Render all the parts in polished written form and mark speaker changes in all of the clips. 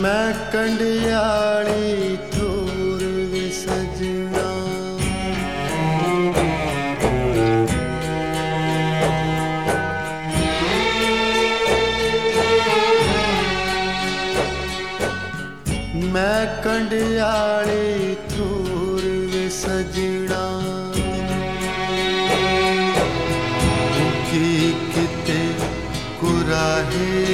Speaker 1: मैं कंडियाली थोर वे सजना मैं कंडियाली थोर वे सजना की किते कुराहे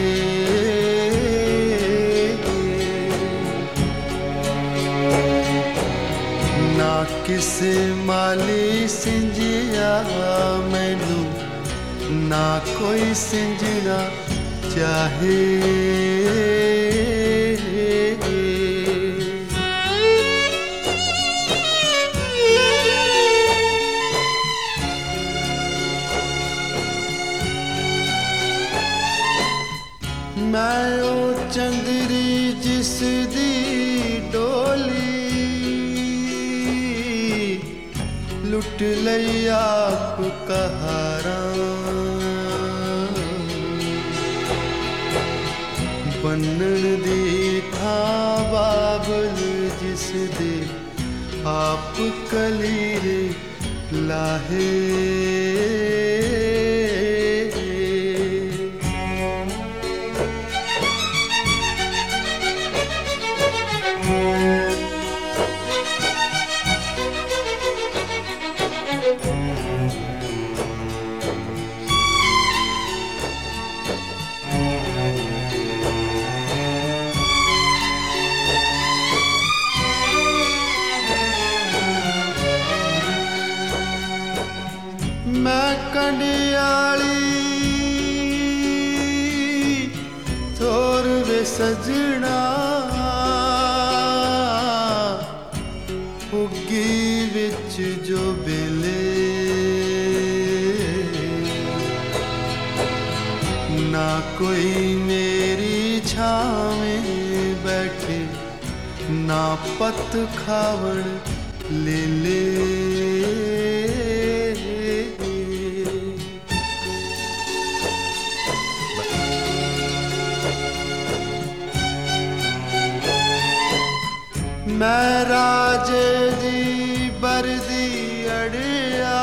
Speaker 1: ना किसे माली सिंजिया मैनू ना कोई सिंजना चाहे मैं ओ चंदरी जिस दी डोली लुट लई आप कहारा बनन दी था बाबल जिस दे आप कलीरे लाहे मैं कंडियाली थोर वे सजना उगी विच जो बेले ना कोई मेरी छावें बैठे ना पत खावण ले ले मैं राजे दी बरदी अड़िया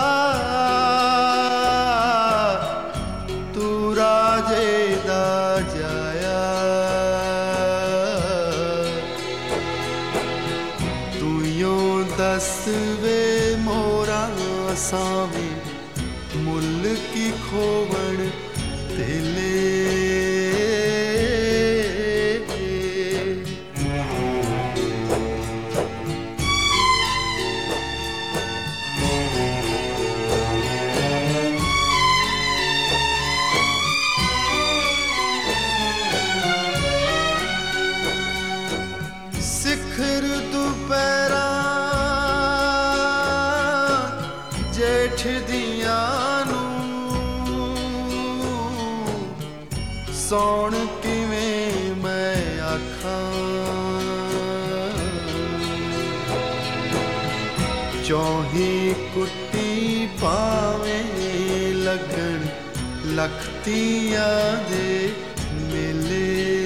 Speaker 1: तू राजे दा जाया तू यों दस वे मोरा सावे मुल की खोवण तेले सिखर दुपहरा जेठ दिया सौण किवें मैं आखां चौही कुट्टी पावें लगन लखतियां दे मेले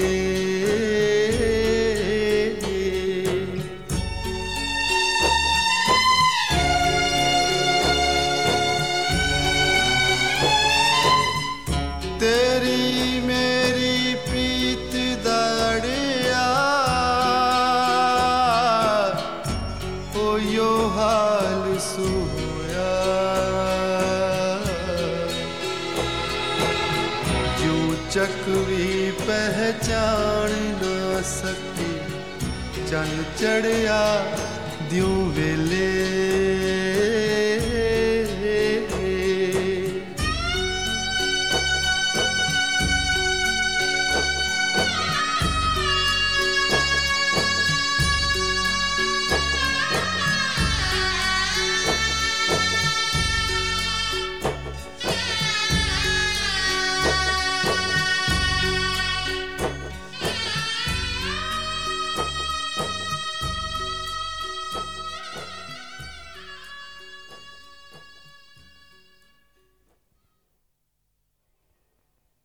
Speaker 1: तेरी मेरी प्रीत दड़िया ओ यो हाल सोया जो चकवी पहचान ना सकी चन चढ़िया द्यों वेले